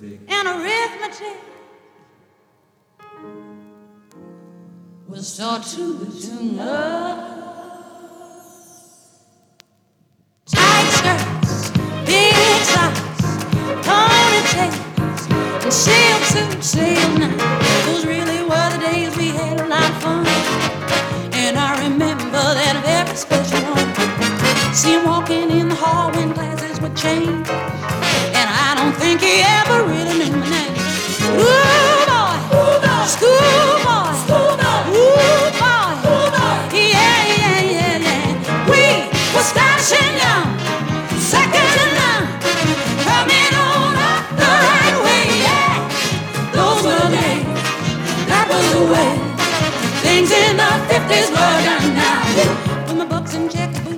and arithmetic was taught to us. Tight skirts, big socks, ponytails, and sail suits, sail nights. Those really were the days we had a lot of fun. And I remember that very special one. See him walking in the hall when classes would change, and I don't think he ever really knew my name. Ooh boy, school boy, ooh boy, yeah, yeah, yeah, yeah. We were stylish and young, second to none, coming on up the right way, yeah. Those were the days, that was the way. Things in the 50s were done now.